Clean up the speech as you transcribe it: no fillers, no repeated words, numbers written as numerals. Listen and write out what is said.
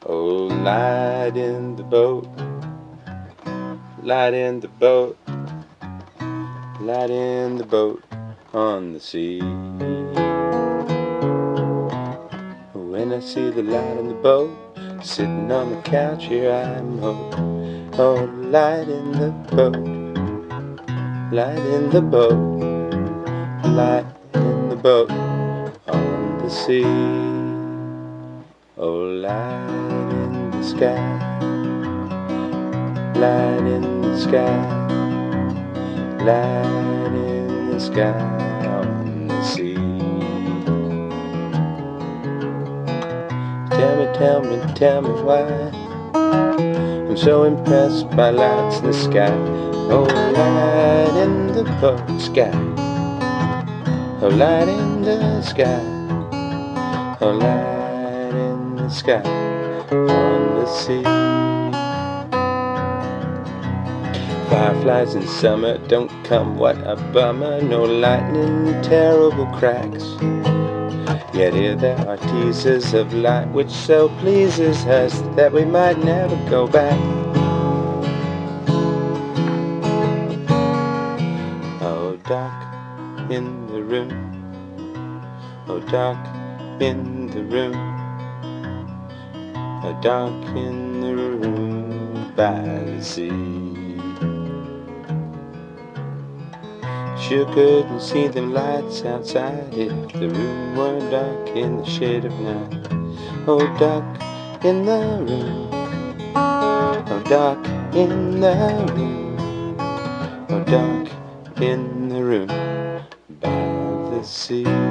Oh, light in the boat, light in the boat, light in the boat on the sea. When I see the light in the boat, sitting on the couch, here I am. Oh, light in the boat, light in the boat, light in the boat on the sea. Oh, light in the sky, light in the sky, light in the sky on the sea. Tell me why I'm so impressed by lights in the sky. Oh, light in the boat sky. Oh, light in the sky. Oh, light in the sky on the sea. Fireflies in summer don't come, what a bummer. No lightning, terrible cracks. Yet here there are teasers of light which so pleases us that we might never go back. Oh, dark in the room, oh, dark in the room, oh, dark in the room by the sea. Sure couldn't see them lights outside if the room were dark in the shade of night. Oh, dark in the room, oh, dark in the room, oh, dark in the room by the sea.